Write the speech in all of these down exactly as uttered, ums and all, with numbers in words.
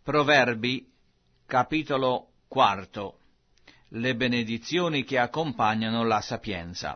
Proverbi, capitolo quarto. Le benedizioni che accompagnano la sapienza.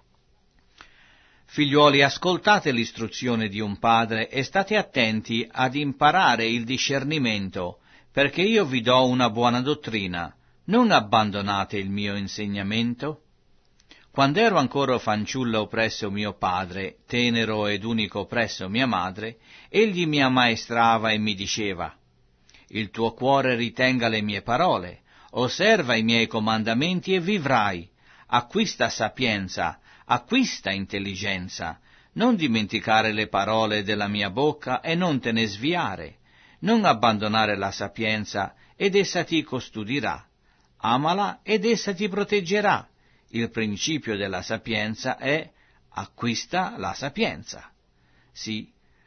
Figliuoli, ascoltate l'istruzione di un padre e state attenti ad imparare il discernimento, perché io vi do una buona dottrina. Non abbandonate il mio insegnamento. Quando ero ancora fanciullo presso mio padre, tenero ed unico presso mia madre, egli mi ammaestrava e mi diceva: il tuo cuore ritenga le mie parole, osserva i miei comandamenti e vivrai. Acquista sapienza, acquista intelligenza. Non dimenticare le parole della mia bocca e non te ne sviare. Non abbandonare la sapienza ed essa ti custodirà. Amala ed essa ti proteggerà. Il principio della sapienza è: acquista la sapienza. Sì,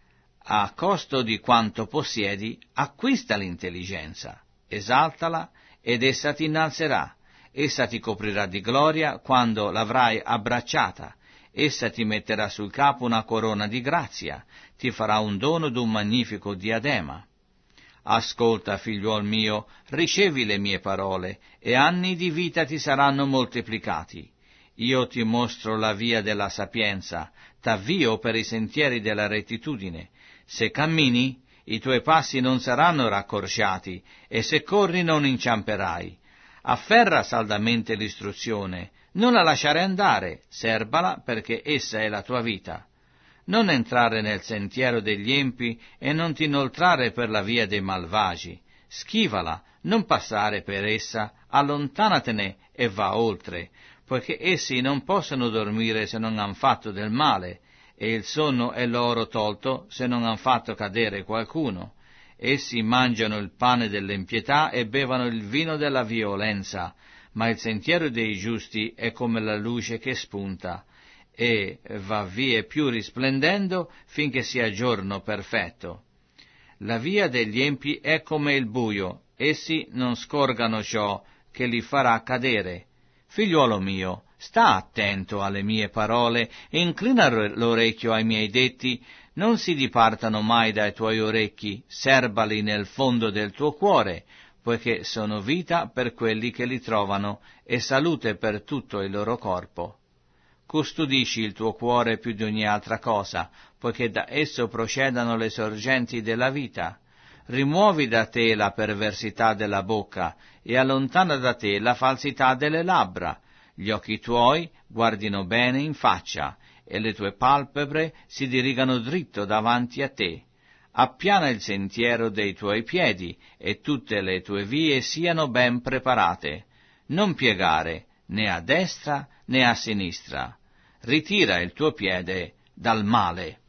a costo di quanto possiedi, acquista l'intelligenza. Esaltala ed essa ti innalzerà. Essa ti coprirà di gloria quando l'avrai abbracciata. Essa ti metterà sul capo una corona di grazia, ti farà un dono d'un magnifico diadema. Ascolta, figliuol mio, ricevi le mie parole, e anni di vita ti saranno moltiplicati. Io ti mostro la via della sapienza, t'avvio per i sentieri della rettitudine. Se cammini, i tuoi passi non saranno raccorciati, e se corri non inciamperai. Afferra saldamente l'istruzione, non la lasciare andare, serbala perché essa è la tua vita. Non entrare nel sentiero degli empi e non ti inoltrare per la via dei malvagi. Schivala, non passare per essa, allontanatene e va oltre, poiché essi non possono dormire se non han fatto del male, e il sonno è loro tolto se non han fatto cadere qualcuno. Essi mangiano il pane dell'impietà e bevono il vino della violenza, ma il sentiero dei giusti è come la luce che spunta, e va vie più risplendendo finché sia giorno perfetto. La via degli empi è come il buio, essi non scorgano ciò che li farà cadere. Figliuolo mio, sta attento alle mie parole e inclina l'orecchio ai miei detti, non si dipartano mai dai tuoi orecchi, serbali nel fondo del tuo cuore, poiché sono vita per quelli che li trovano e salute per tutto il loro corpo. Custodisci il tuo cuore più di ogni altra cosa, poiché da esso procedano le sorgenti della vita. Rimuovi da te la perversità della bocca e allontana da te la falsità delle labbra. Gli occhi tuoi guardino bene in faccia e le tue palpebre si dirigano dritto davanti a te. Appiana il sentiero dei tuoi piedi e tutte le tue vie siano ben preparate. Non piegare né a destra né a sinistra. Ritira il tuo piede dal male.